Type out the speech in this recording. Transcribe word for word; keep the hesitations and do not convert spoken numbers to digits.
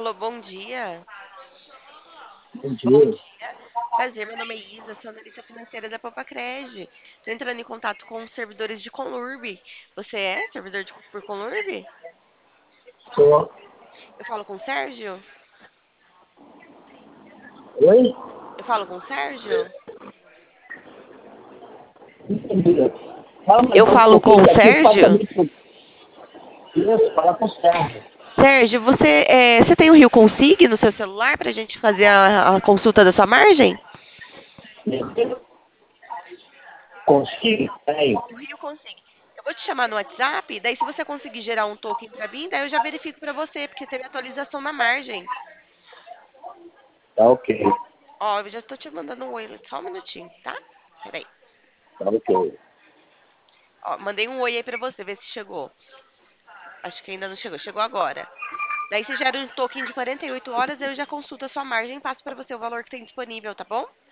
Alô, bom dia. Bom Bom dia. dia. Prazer, meu nome é Isa, sou analista financeira da Papacred. Estou entrando em contato com os servidores de Conlurb. Você é servidor de, por Conlurb? Sou. Eu falo com o Sérgio? Oi? Eu falo com o Sérgio? Entendi. Fala mais Eu um falo com o pouquinho aqui, Sérgio? departamento. Isso, fala com o Sérgio. Sérgio, você, é, você tem o Rio Consig no seu celular para a gente fazer a, a consulta da sua margem? Eu consigo? Tenho. O Rio Consig. Eu vou te chamar no WhatsApp, daí se você conseguir gerar um token para mim, daí eu já verifico para você, porque teve atualização na margem. Tá ok. Ó, eu já tô te mandando um oi, só um minutinho, tá? Peraí. Tá ok. Ó, mandei um oi aí pra você, ver se chegou. Acho que ainda não chegou, chegou agora. Daí você gera um token de quarenta e oito horas, eu já consulto a sua margem e passo pra você o valor que tem disponível, tá bom?